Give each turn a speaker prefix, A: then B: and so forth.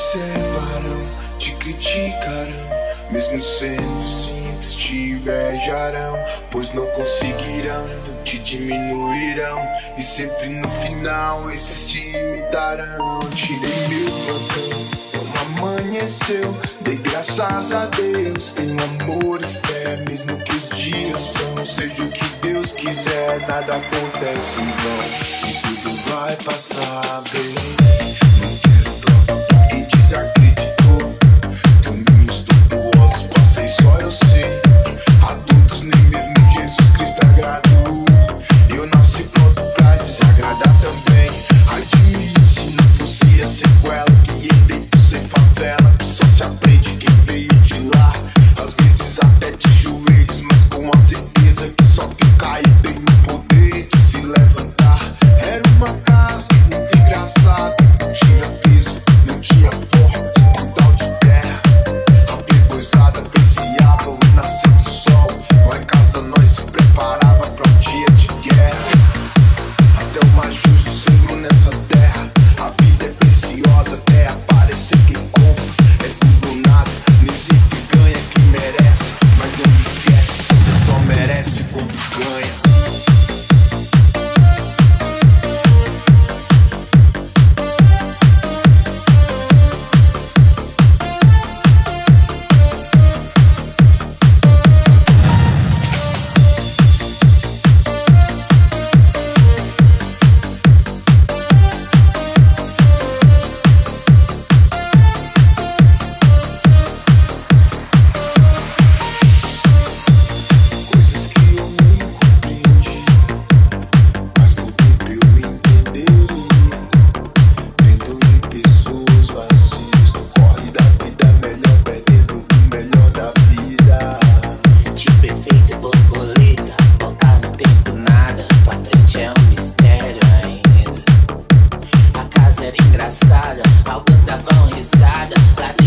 A: observarão, te criticarão, mesmo sendo simples te invejarão, pois não conseguirão, te diminuirão, e sempre no final esses te imitarão. Tirei meu plantão, como amanheceu, dei graças a Deus, tenho amor e fé, mesmo que os dias são, seja o que Deus quiser, nada acontece em vão, e tudo vai passar bem. Não quero prova pra quem desacreditou, caminhos tortuosos passei, só eu sei, adultos nem mesmo Jesus Cristo agradou, eu nasci pronto pra desagradar também. Admiro se não fosse a sequela que herdei por ser favela, que só se aprende quem veio de lá, às vezes até de joelhos, mas com a certeza que só quem caiu tem o poder de se levantar. Era uma casa muito engraçada, não tinha piso, não tinha porta, quintal de terra, a pegozada apreciava o nascer do sol, lá em casa nós se preparava pra um dia de guerra. Até o mais justo sangrou nessa terra, a vida é preciosa até aparecer quem compra, é tudo ou nada, nem sempre ganha quem merece, mas não me esquece, você só merece quando ganha.
B: Alguns davam risada.